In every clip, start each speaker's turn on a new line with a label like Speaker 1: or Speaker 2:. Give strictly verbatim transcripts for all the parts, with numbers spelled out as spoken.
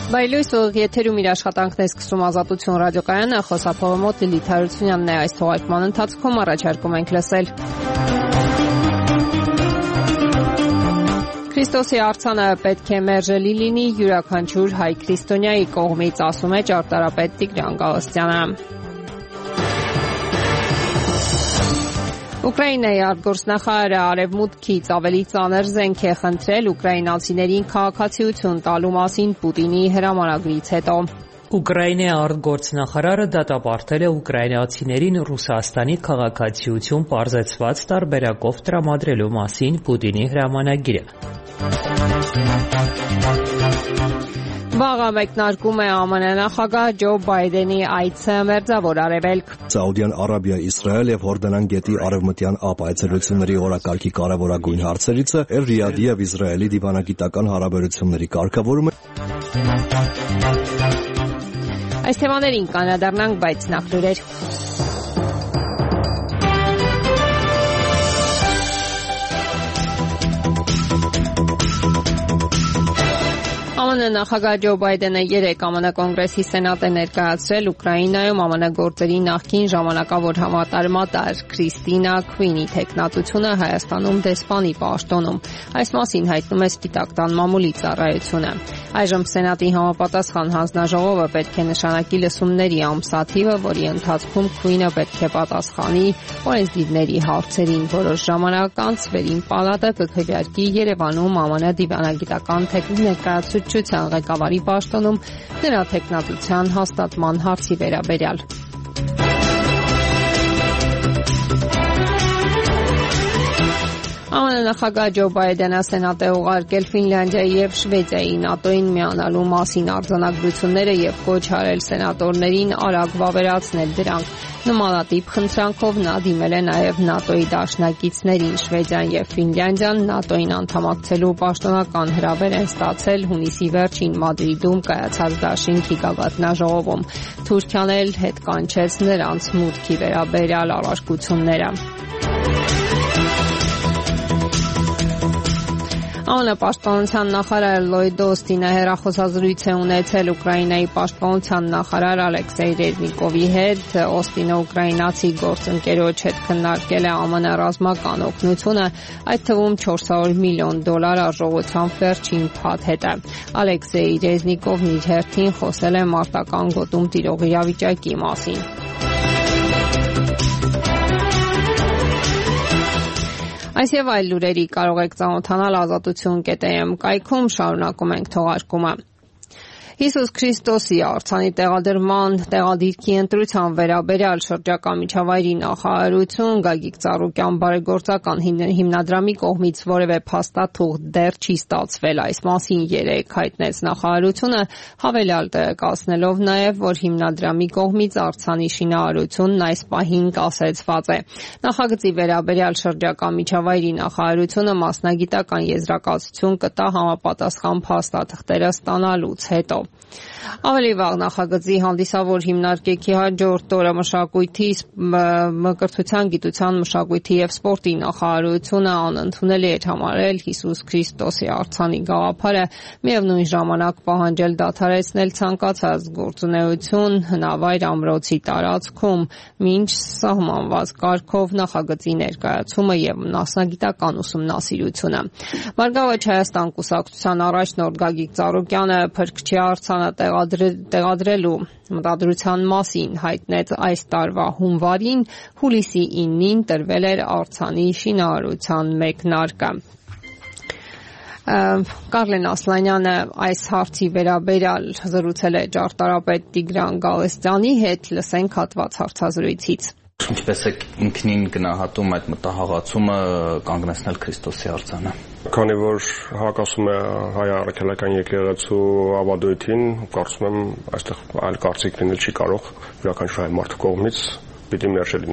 Speaker 1: Բայլույս ուղիղ եթերում իր աշխատանքն է սկսում Ազատություն ռադիոկայանը, խոսափողը մոտ Լիլիթ Հարությունյանն է, այս թողարկման ընթացքում առաջարկում ենք լսել. Քրիստոսի արձանը պետք է մերժելի լինի յուրաքանչյուր հայ քրիստոնյայի կողմից, ասում է ճարտարապետ Տիգրան Գալստյանը. Ուկրաինայի արտգործնախարարը արևմուտքից ավելի ծանր զենք է խնդրել ուկրաինացիներին քաղաքացիություն տալու մասին Պուտինի հրամանագրից հետո.
Speaker 2: Ուկրաինայի արտգործնախարարը դատապարտել է ուկրաինացիներին Ռուսաստանի քաղաքացիություն պարզեցված տարբերակով տրամադրելու մասին Պուտինի հրամանագիրը. Վաղը մեկնարկում է ԱՄՆ նախագահ Ջո Բայդենի այցը Մերձավոր Արևելք.
Speaker 3: Սաուդյան Արաբիա, Իսրայել եւ Հորդանան գետի արևմտյան ափ այցելությունների օրակարգի կարևորագույն հարցերից է Ռիադի եւ Իսրայելի դիվանագիտական հարաբերությունների կարգավորումը.
Speaker 1: Այս թեմաներին կանրադառնանք, բայց նախ լուրեր. ԱՄՆ նախագահ Ջո Բայդենը երեկ ԱՄՆ կոնգրեսի սենատ է ներկայացրել Ուկրաինայում ԱՄՆ գործերի նախկին ժամանակավոր համատարմատար Քրիստինա Քվինի թեկնածությունը Հայաստանում դեսպանի պաշտոնում. Այս մասին հայտնում է Սպիտակ տան մամուլի ծառայությունը. Այժմ Սենատի համապատասխան հանձնաժողովը պետք է նշանակի լսումների ամսաթիվը, որի ընթացքում Քվինը պետք է պատասխանի օրենսդիրների հարցերին. Որոշ ժամանակ անց Վերին պալատը կքվեարկի Երևանում ԱՄՆ դիվանագիտական ներկայացուցչության ղեկավարի պաշտոնում նրա թեկնածության հաստատման հարցի վերաբերյալ. ԱՄՆ նախագահ Ջո Բայդենը սենատ է ուղարկել Ֆինլանդիայի եւ Շվեդիայի ՆԱՏՕ-ին միանալու մասին արձանագրությունները եւ կոչ արել սենատորներին արագ վավերացնել դրանք. Նմանատիպ խնդրանքով նա դիմել է նաեւ ՆԱՏՕ-ի դաշնակիցներին. Շվեդիան եւ Ֆինլանդիան ՆԱՏՕ-ին անդամակցելու պաշտոնական հրավեր են ստացել հունիսի վերջին Մադրիդում կայացած դաշինքի գագաթնաժողովում. Թուրքիան էլ հետ կանչեց նրանց մուտքի վերաբերյալ առարկությունները. ԱՄՆ պաշտպանության նախարար Լոյդ Օստինը հեռախոսազրույց է ունեցել Ուկրաինայի պաշտպանության նախարար Ալեքսեյ Ռեզնիկովի հետ. Օստինը ուկրաինացի գործընկերոջ հետ քննարկել է ԱՄՆ ռազմական օգնությունը, այդ թվում չորս հարյուր միլիոն դոլար արժողությամբ վերջին փաթեթը. Ալեքսեյ Ռեզնիկովն իր հերթին խոսել է մարտական գոտում տիրող իրավիճակի մասին. Այս եւ այլ լուրերի կարող եք ծանոթանալ ազատություն կետ am կայքում. Շարունակում ենք թողարկումը. Հիսուս Քրիստոսի արձանի տեղադրման տեղադիրքի ընտրության վերաբերյալ շրջակա միջավայրի նախարարություն Գագիկ Ծառուկյան բարեգործական հիմնադրամի կողմից որևէ փաստաթուղթ դեռ չի ստացվել. Այս մասին երեկ հայտնեց նախարարությունը, հավելյալ տեղեկացնելով նաև, որ հիմնադրամի կողմից արձանի շինարարությունն այս պահին կասեցված է. Նախագծի վերաբերյալ շրջակա միջավայրի նախարարությունը մասնագիտական եզրակացություն կտա համապատասխան փաստաթղթերը ստանալուց հետո. Ավելի վաղ նախագծի հանդիսավոր հիմնարկեքի հաջորդ օրը մշակույթի, մկրտության, գիտության, մշակույթի եւ սպորտի նախարարությունը անընդունելի էր համարել Հիսուս Քրիստոսի արձանի գաղափարը, միևնույն ժամանակ պահանջել դադարեցնել ցանկացած գործունեություն հնավայր ամրոցի տարածքում, մինչ սահմանված կարգով նախագծի ներկայացումը եւ մասնագիտական ուսումնասիրությունը. Բարգավաճ Հայաստան կուսակցության առաջնորդ Գագիկ Ծառուկյանը փրկչի արձանը տեղադրելու մտադրության մասին հայտնեց այս տարվա հունվարին, հուլիսի իննին տրվել էր արձանի շինարարության մեկնարկը. Կարլեն Ասլանյանը այս հարցի վերաբերյալ զրուցել է ճարտարապետ Տիգրան Գալստյանի հետ, լսենք հատված հարցազրույցից.
Speaker 4: Ինչպես է ինքնին գնահատում այդ մտահղացումը կանգնեցնել Քրիստոսի արձանը։
Speaker 5: Քանի որ հակասում է հայ առաքելական եկեղեցու ավանդույթին, կարծում եմ այստեղ այլ կարծիք լինել չի կարող յուրաքանչյուր հայ մարդու կողմից պիտի մերժելի լինի։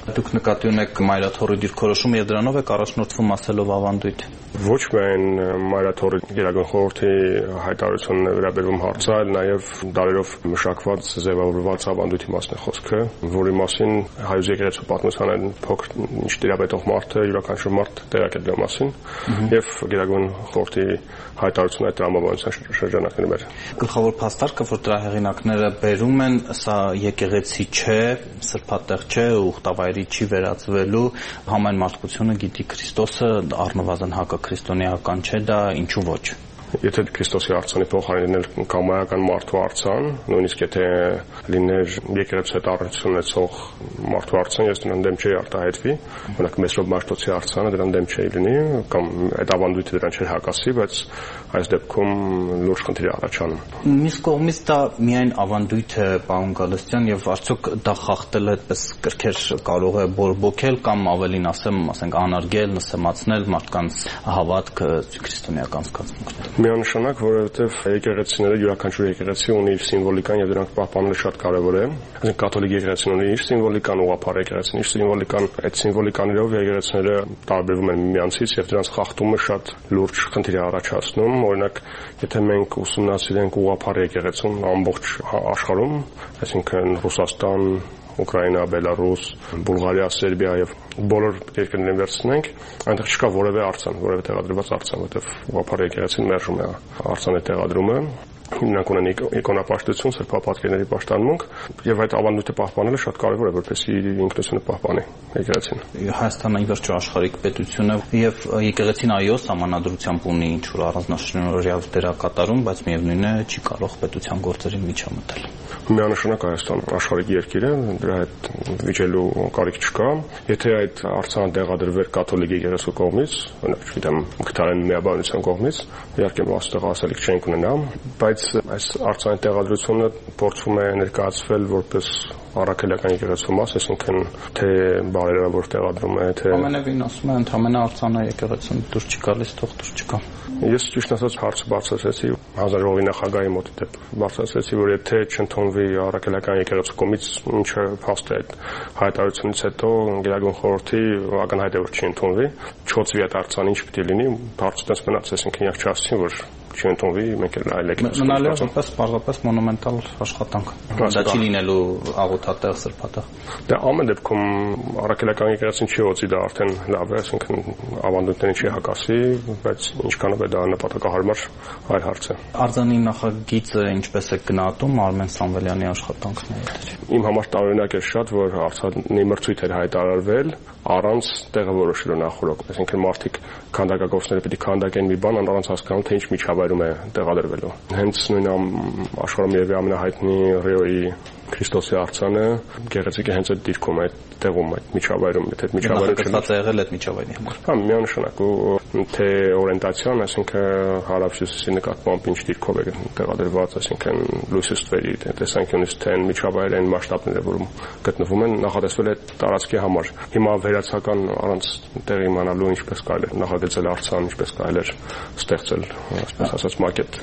Speaker 4: Դուք նկատի ունեք Մայրաթորի դիրքորոշումը եւ դրանով եք առաջնորդվում ասելով ավանդույթ։
Speaker 5: Ոչ միայն Մայրաթորի Գերագույն խորհրդի հայտարարությունն է վերաբերվում հարցը, այլ նաեւ դարերով մշակված ձևավորված ավանդույթի մասն է խոսքը, որի մասին հայոց եկեղեցու պատմության փոքր ինչ դիապետող մարդը յուրաքանչյուր մարդ տեղյակ է դրա մասին եւ Գերագույն խորհրդի հայտարարությունը այդ տրամաբանության շրջանակներում էր։
Speaker 4: Գլխավոր փաստարկը, որ դրա հեղինակները բերում են, սա եկեղեցի չէ, սրբատեղ չէ, ուխտավայրի չի վերածվելու, համայն մարդկությունը գիտի Քրիստոսը, առնվազն հակաքրիստոնեական չէ դա, ինչու ոչ։
Speaker 5: Եթե Քրիստոսի արձանի փոխարինել կամայական մարդու արձան, նույնիսկ եթե լիներ եկեղեցու հետ առնչություն ունեցող մարդու արձան, ես դրան դեմ չէի արտահայտվի, օրինակ Մեսրոպ Մաշտոցի արձանը դրան դեմ չէի լինի, կամ այդ ավանդույթը դրան չէր հակասի, բայց այս դեպքում լուրջ խնդիր է առաջանում։
Speaker 4: Մյուս կողմից դա միայն ավանդույթ է, պարոն Գալստյան, եւ արդյոք դա խախտել այդպես կրքեր կարող է բորբոքել կամ ավելին ասեմ, ասենք անարգել, նսեմացնել մարդկանց հավատքը քրիստոնեական զգացմունքները։
Speaker 5: Միանշանակ, որովհետև եկեղեցիները յուրաքանչյուր եկեղեցի ունի իր սիմվոլիկան եւ դրանք պահպանելը շատ կարեւոր է։ Այսինքն կաթոլիկ եկեղեցին ունի իր սիմվոլիկան, ուղղափառ եկեղեցին իր սիմվոլիկան, այդ սիմվոլիկաներով եկեղեցիները տարբերվում են միմյանցից եւ դրանց խախտումը շատ լուրջ խնդիր է առաջացնում։ Օրինակ, եթե մենք ուսումնասիրենք ուղղափառ եկեղեցուն ամբողջ աշխարհում, այսինքն Ռուսաստան, Ուկրաինա, Բելարուս, Բուլղարիա, Սերբիա եւ բոլոր երկրներն վերցնենք, այնտեղ չկա որևէ արձան, որևէ տեղադրված արձան, որովհետեւ ուղղափառ եկեղեցին մերժում է արձանի տեղադրումը։ Հիմնական ունեն իկոնապաշտություն, սրբապատկերների պաշտպանմունք եւ այդ ավանդույթը պահպանելը շատ կարեւոր է, որպեսզի ինքնությունը պահպանի եկեղեցին։
Speaker 4: Հայաստանը ի վերջո աշխարհիկ պետություն է եւ եկեղեցին այո սահմանադրությամբ ունի ինչ որ առանձնաշնորհյալ դերակատարում, բայց միևնույն է չի կարող պետության գործերին միջամտել։
Speaker 5: Միանշանակ Հայաստան աշխարհիկ երկիր է, դրա հետ վիճելու կարիք չկա։ Եթե այդ արձանը տեղադրվեր կաթոլիկ եկեղեցու կողմից, օրինակ, չգիտեմ, Մկրտարյան միաբանության կողմից, իհարկե այստեղ ասելիք չենք ունենա, բայց այս արձանի տեղադրությունը փորձվում է ներկայացվել որպես առաքելական եկեղեցու մաս, այսինքն թե բարերարավոր տեղադրում է, թե
Speaker 4: ամենևին ասում են, ընդհանրապես արձանը եկեղեցուն դուրս չի գալիս, թող դուրս չկա։
Speaker 5: Ես ճիշտ ասած հարցը բարձրացրեցի հանրաժողովի նախագահի մոտ դեպ բարձրացրեցի, որ եթե չընդունվի առաքելական եկեղեցու կողմից, ինչը փաստ է այդ հայտարարությունից հետո Գերագույն խորհրդի ակնհայտ է որ չի ընդունվի, չոցվի այդ արձանը ինչ պետք է լինի, հարցը դες մնաց, այսինքն իհարկե չասեցին որ չի ընդունվի, մենք էլ այլ եկեղեցու
Speaker 4: մնալու է որպես պարզապես մոնումենտալ աշխատանք։ Դա չի լինելու աղոթատեղ, սրբատեղ։
Speaker 5: Դա ամեն դեպքում առաքելական եկեղեցին չի ոցի, դա արդեն լավ է, այսինքն ավանդույթներին չի հակասի, բայց ինչքանով է դա նպատակահարմար այլ հարց է։
Speaker 4: Արձանի նախագիծը ինչպես է գնահատում Արմեն Սամվելյանի աշխատանքները։
Speaker 5: Իմ համար տարօրինակ է շատ, որ արձանի մրցույթ էր հայտարարվել առանց տեղը որոշելու նախորդ, այսինքն մարդիկ քանդակագործները պետք է քանդակեն մի բան առանց հասկանալու թե ինչ միջավայրում է տեղադրվելու։ Հենց նույն աշխարհում երևի ամենահայտնի Ռիոյի Քրիստոսի արձանը գեղեցիկ է հենց այդ դիրքում, այդ տեղում, այդ միջավայրում, եթե այդ միջավայրը
Speaker 4: կստացա եղել այդ միջավայրի համար։
Speaker 5: Հա, միանշանակ ու թե օրենտացիան, այսինքն հարավհյուսիսի նկատմամբ ինչ դիրքով է տեղադրված, այսինքն լույսի ստվերի տեսանկյունից թե այն միջավայրը այն մասշտաբները, որում գտնվում են, նախատեսվել է տարածքի համար։ Հիմա վերացական առանց տեղի իմանալու ինչպես կարելի է նախագծել արձան, ինչպես կարելի է ստեղծել, այսպես ասած, մակետ։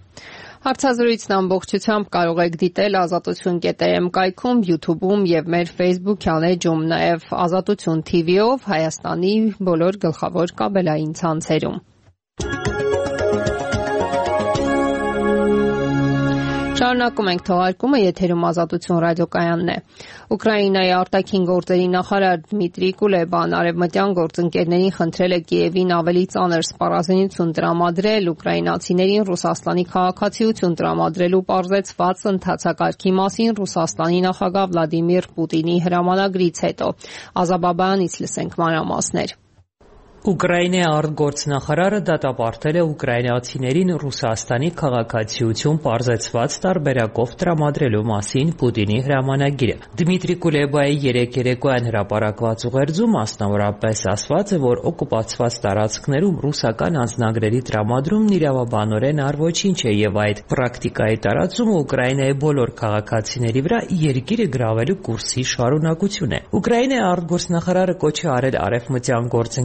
Speaker 1: Հարցազրույցն ամբողջությամբ կարող եք դիտել ազատություն կետ էմ կայքում, YouTube-ում եւ մեր Facebook-յան էջում, նաեւ Ազատություն թի վի-ով Հայաստանի բոլոր գլխավոր կաբելային ցանցերում։ Շարունակում ենք թողարկումը, եթերում Ազատություն ռադիոկայանն է։ Ուկրաինայի արտաքին գործերի նախարար Դմիտրի Կուլեբան արևմտյան գործընկերներին խնդրել է Կիևին ավելի ծանր սպառազինություն տրամադրել ուկրաինացիներին Ռուսաստանի քաղաքացիություն տրամադրելու պարզեցված ընթացակարգի մասին Ռուսաստանի նախագահ Վլադիմիր Պուտինի հրամանագրից հետո։ Ազաբաբայանից լսենք մանրամասներ։
Speaker 2: Ուկրաինայի արտգործնախարարը դատապարտել է ուկրաինացիներին Ռուսաստանի քաղաքացիություն պարզեցված տարբերակով տրամադրելու մասին Պուտինի հրամանագիրը։ Դմիտրի Կուլեբայի երեկ երեկոյան հրապարակված ուղերձում մասնավորապես ասված է, որ օկուպացված տարածքներում ռուսական անձնագրերի տրամադրումն իրավաբանորեն առոչինչ է եւ այդ պրակտիկայի տարածումը Ուկրաինայի բոլոր քաղաքացիների վրա երկիրը գրավելու կուրսի շարունակություն է։ Ուկրաինայի արտգործնախարարը կոչ է արել արևմտյան գործընկերների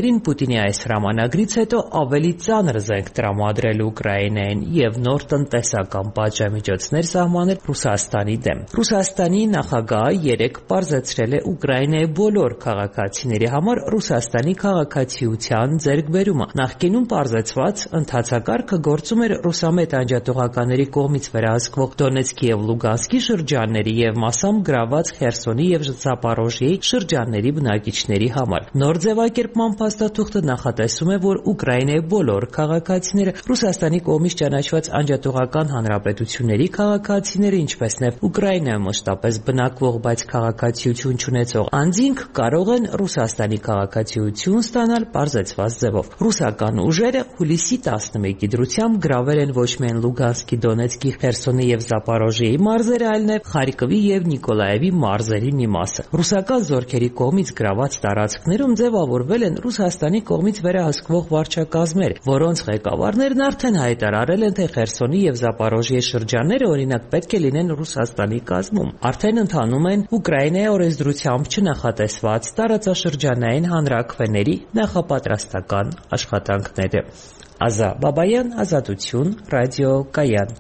Speaker 2: Վլադիմիր Պուտինի այս հրամանագրից հետո ավելի ծանր զենք տրամադրել Ուկրաինային եւ նոր տնտեսական պատժամիջոցներ սահմանել Ռուսաստանի դեմ։ Ռուսաստանի նախագահը երեկ պարզեցրել է Ուկրաինայի բոլոր քաղաքացիների համար Ռուսաստանի քաղաքացիության ձեռքբերումը։ Նախկինում պարզեցված ընթացակարգը գործում էր ռուսամետ անջատողականների կողմից վերահսկվող Դոնեցկի եւ Լուգանսկի շրջանների եւ մասամբ գրաված Խերսոնի եւ Զապորոժիեի շրջանների բնակիչների համար։ Նոր ձևակերպման փաստաթուղթը նախատեսում է, որ Ուկրաինայի բոլոր քաղաքացիները Ռուսաստանի կողմից ճանաչված անջատողական հանրապետությունների քաղաքացիները, ինչպես նաև Ուկրաինայում մշտապես բնակվող, բայց քաղաքացիություն չունեցող անձինք կարող են Ռուսաստանի քաղաքացիություն ստանալ պարզեցված ձևով։ Ռուսական ուժերը հուլիսի տասնմեկի դրությամբ գրավել են ոչ միայն Լուգանսկի, Դոնեցկի, Խերսոնի եւ Զապորոժիեի մարզերը, այլ նաև Խարկովի եւ Նիկոլաևի մարզերի մի մասը։ Ռուսական զորքերի կողմից գրաված տարածքներում ձևավորվել են Ռուսաստանի կողմից վերահսկվող վարչակազմեր, որոնց ղեկավարներն արդեն հայտարարել են, թե Խերսոնի եւ Զապորոժիեի շրջանները օրինակ պետք է լինեն Ռուսաստանի կազմում։ Արդեն ընթանում են Ուկրաինայի օրենսդրությամբ չնախատեսված տարածաշրջանային հանրաքվեների նախապատրաստական աշխատանքները։ Ազա Բաբայան, Ազատություն, Ռադիո Կայան։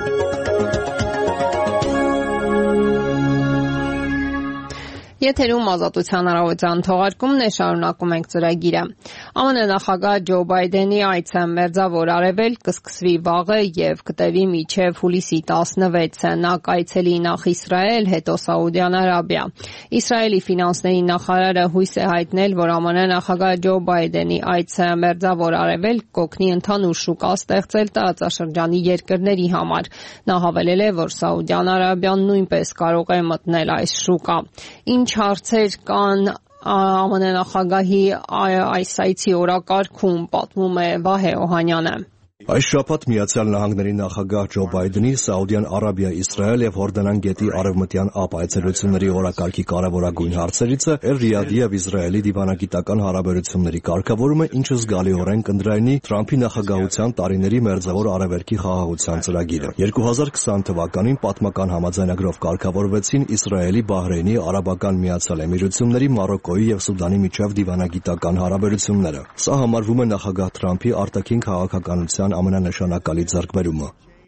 Speaker 1: Եթերում ազատության առավոտյան թողարկումն է, շարունակում ենք ծրագիրը։ ԱՄՆ նախագահ Ջո Բայդենի այցը Մերձավոր Արևելք կսկսվի վաղը եւ կտևի մինչեւ հուլիսի տասնվեցը։ Նա կայցելի նախ Իսրայել, հետո Սաուդյան Արաբիա։ Իսրայելի ֆինանսների նախարարը հույս է հայտնել, որ ԱՄՆ նախագահ Ջո Բայդենի այցը Մերձավոր Արևելք կօգնի ընդհանուր շուկա ստեղծել տարածաշրջանի երկրների համար։ Նա հավելել է, որ Սաուդյան Արաբիան նույնպես կարող է մտնել այս շուկա։ Ինչ հարցեր կան ԱՄՆ նախագահի այս այցի օրակարգում, պատմում է Վահե Օհանյանը։
Speaker 3: Այս շաբաթ Միացյալ Նահանգների նախագահ Ջո Բայդենի Սաուդյան Արաբիա, Իսրայել եւ Հորդանան գետի արևմտյան ափ այցելությունների օրակարգի կարևորագույն հարցերից է Ռիադի եւ Իսրայելի դիվանագիտական հարաբերությունների կարգավորումը, ինչը զգալիորեն կընդրայնի Թրամփի նախագահության տարիների Մերձավոր Արևելքի խաղաղության ծրագիրը։ երկու հազար քսան թվականին պատմական համաձայնագրով կարգավորվեցին Իսրայելի, Բահրեյնի, Արաբական Միացյալ Էմիրությունների, Մարոկկոյի եւ Սուդանի միջև դիվանագիտական հարաբերությունները։ Սա համարվում է նախագահ Թրամփի արտաքին քաղաքականության ամենանշանակալի ձեռքբերումը։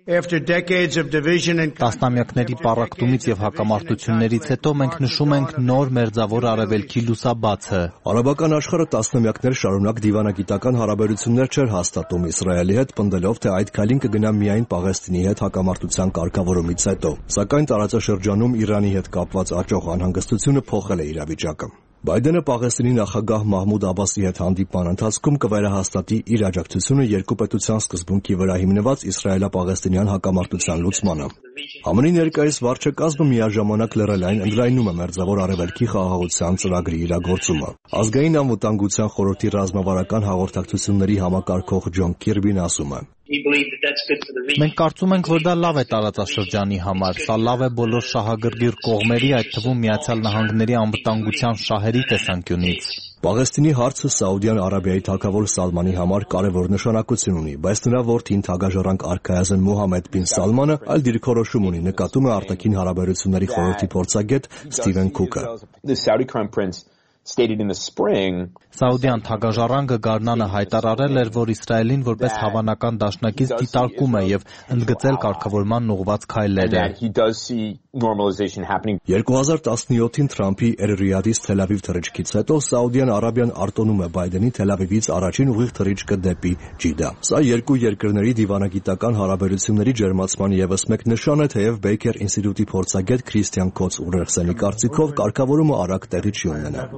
Speaker 6: Տասնամյակների պառակտումից եւ հակամարտություններից հետո մենք նշում ենք նոր Մերձավոր Արևելքի լուսաբացը։
Speaker 3: Արաբական աշխարհը տասնամյակներ շարունակ դիվանագիտական հարաբերություններ չէր հաստատում Իսրայելի հետ, պնդելով, թե այդ քայլին կգնա միայն Պաղեստինի հետ հակամարտության կարգավորումից հետո։ Սակայն տարածաշրջանում Իրանի հետ կապված աճող անհանգստությունը փոխել է իրավիճակը։ Բայդենը Պաղեստինի նախագահ Մահմուդ Աբասի հետ հանդիպման ընթացքում կվերահաստատի իր աջակցությունը երկու պետության սկզբունքի վրա հիմնված իսրայելա-պաղեստինյան հակամարտության լուծմանը։ ԱՄՆ-ի ներկայիս վարչակազմը միաժամանակ լրելային ընդլայնում է Մերձավոր Արևելքի խաղաղության ծրագրի իրագործումը։ Ազգային անվտանգության խորհրդի ռազմավարական հաղորդակցությունների համակարգող Ջոն Քիրբին ասում է.
Speaker 6: Մենք կարծում ենք, որ դա լավ է տարածաշրջանի համար, սա լավ է բոլոր շահագրգիռ կողմերի, այդ թվում Միացյալ Նահանգների անվտանգության շահերի տեսանկյունից։
Speaker 3: Պաղեստինի հարցը Սաուդյան Արաբիայի թագավոր Սալմանի համար կարևոր նշանակություն ունի, բայց նրա որդին թագաժառանգ արքայազն Մոհամմեդ բին Սալմանը այլ դիրքորոշում ունի, նկատում է արտաքին հարաբերությունների խորհրդի փորձագետ Սթիվեն Քուքը։
Speaker 6: Սաուդյան թագաժառանգը գարնանը հայտարարել էր, որ Իսրայելին որպես հավանական դաշնակից դիտարկում է եւ ընդգծել կարգավորման ուղղված քայլերը։
Speaker 3: երկու հազար տասնյոթին Թրամփի Էր-Ռիադից Թել Ավիվ թռիչքից հետո Սաուդյան Արաբիան արտոնում է Բայդենի Թել Ավիվից առաջին ուղիղ թռիչքը դեպի Ջիդա։ Սա երկու երկրների դիվանագիտական հարաբերությունների ջերմացման ևս մեկ նշան է, թեև Բեյքեր ինստիտուտի փորձագետ Քրիստիան Քոց Ուրերսենի կարծիքով կարգավորումը արագ տեղի չի ունենա։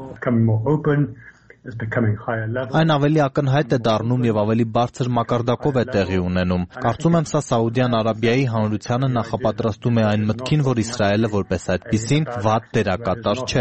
Speaker 6: Այն ավելի ակնհայտ է դառնում եւ ավելի բարձր մակարդակով է տեղի ունենում։ Կարծում եմ, սա Սաուդյան Արաբիայի հանրությանը նախապատրաստում է այն մտքին, որ Իսրայելը որպես այդպիսին վատ դերակատար չէ։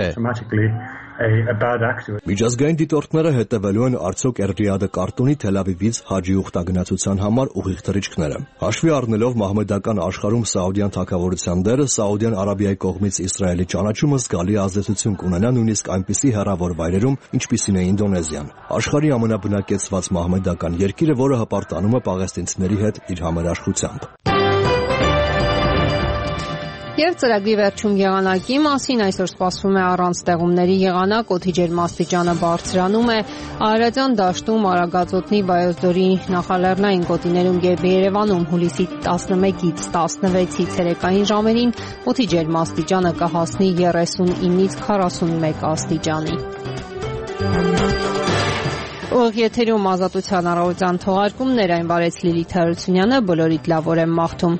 Speaker 3: Միջազգային դիտորդները հետևելու են արդյոք Էր-Ռիադը կարտոնի Թել Ավիվից Հաջի ուխտագնացության համար ուղիղ թռիչքները։ Հաշվի առնելով մահմեդական աշխարհում Սաուդյան թագավորության դերը, Սաուդյան Արաբիայի կողմից Իսրայելի ճանաչումը զգալի ազդեցություն կունենա նույնիսկ այնպիսի հեռավոր վայրերում, ինչպիսին է Ինդոնեզիան։ Աշխարհի ամենաբնակեցված մահմեդական երկիրը, որը հպարտանում է պաղեստինցիների հետ իր համերաշխությամբ։
Speaker 1: Եվ ծրագրի վերջում եղանակի մասին այսօր սպասվում է առանց ձեղումների եղանակ, օդի ջերմաստիճանը բարձրանում է, արևելյան դաշտում Արագածոտնի Վայոց-Ձորի նախալեռնային գոտիներում եւ Երևանում հուլիսի տասնմեկից տասնվեցի ցերեկային ժամերին օդի ջերմաստիճանը կհասնի երեսունինից քառասունմեկ աստիճանի։ Ուղիղ եթերում Ազատության առավոտյան թողարկումներ, այն վարեց Լիլիթ Հարությունյանը, բոլորիդ լավ օր եմ մաղթում։